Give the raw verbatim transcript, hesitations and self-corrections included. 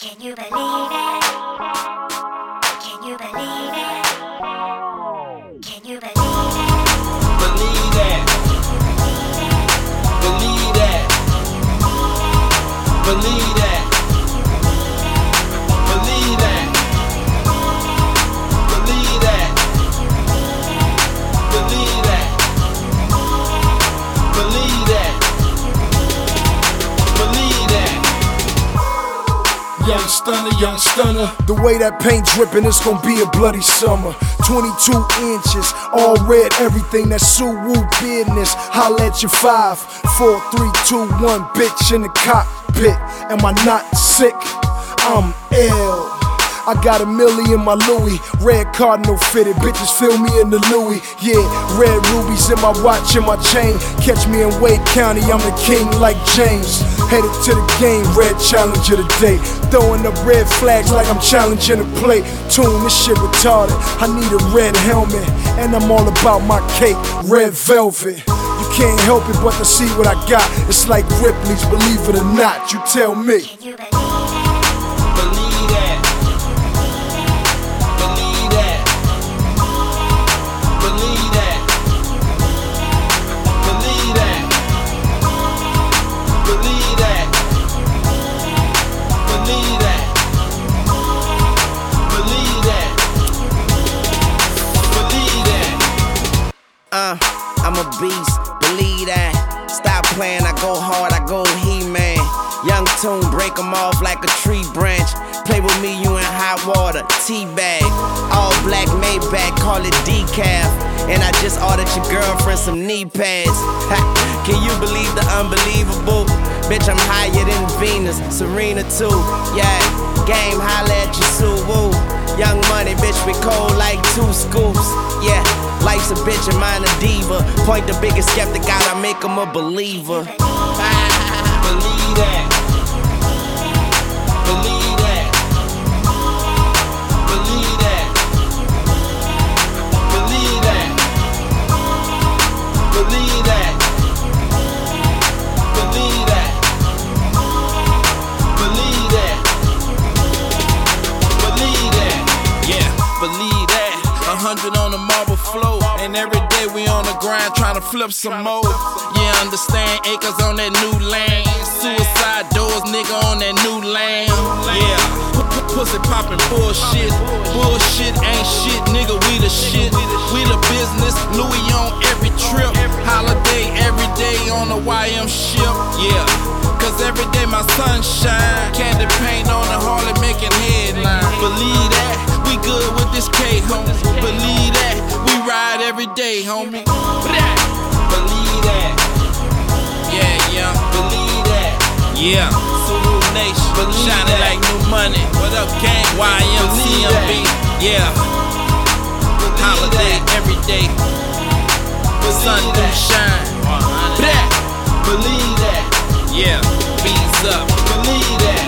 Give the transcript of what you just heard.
Can you believe it? Can you believe it? Can you believe it? Believe that. Believe that. Believe that. Believe that. Believe that. Believe that. Believe that. Believe that. Young stunner, young stunner. The way that paint dripping, it's gonna be a bloody summer. twenty-two inches, all red, everything that's Suwoo business. Holla at your five, four, three, two, one, bitch in the cockpit. Am I not sick? I'm ill. I got a milli in my Louis, red cardinal fitted, bitches fill me in the Louis. Yeah, red rubies in my watch and my chain. Catch me in Wade County, I'm the king like James. Headed to the game, red challenger today. Throwing up red flags like I'm challenging the play. Tune, this shit retarded, I need a red helmet. And I'm all about my cake, red velvet. You can't help it but to see what I got. It's like Ripley's, believe it or not, you tell me. Can you believe it? Believe that. Believe that. Believe that. Believe that. Believe that. Believe that. Believe that. Believe that. Uh, I'm a beast, believe that. Stop playing, I go hard, I go He-Man. Young Tune, break 'em off like a tree branch. Play with me, you in hot water, teabag. All black Maybach, call it decaf. And I just ordered your girlfriend some knee pads. Ha, can you believe the unbelievable? Bitch, I'm higher than Venus, Serena too. Yeah, game, holla at your Suwoo. Young money, bitch, we cold like two scoops. Yeah, life's a bitch and mine a diva. Point the biggest skeptic out, I make him a believer. Believe that. Believe that. Believe that. Believe that. Believe that. Believe that. Believe that. Believe that. Yeah, believe that. A hundred on the marble floor, and every day we on the grind trying to flip some more. Yeah, understand acres on that new lane. Suicide doors, nigga on that new lane. Yeah, P -p pussy poppin' bullshit. Bullshit ain't shit, nigga. We the shit. We the business. Louis on every trip. Holiday every day on the Y M ship. Yeah, cause every day my sunshine. Candy paint on the Harley making headlines. Believe that. We good with this K, homie. Believe that. We ride every day, homie. Believe that. Yeah, yeah. Believe that. Yeah. Suwoo Nation. Believe Shining that. like new money. What up, gang? Y M C M B. Yeah. Believe Holiday that. every day. Sun Believe do that. shine. Believe that. Yeah. Bees up. Believe that.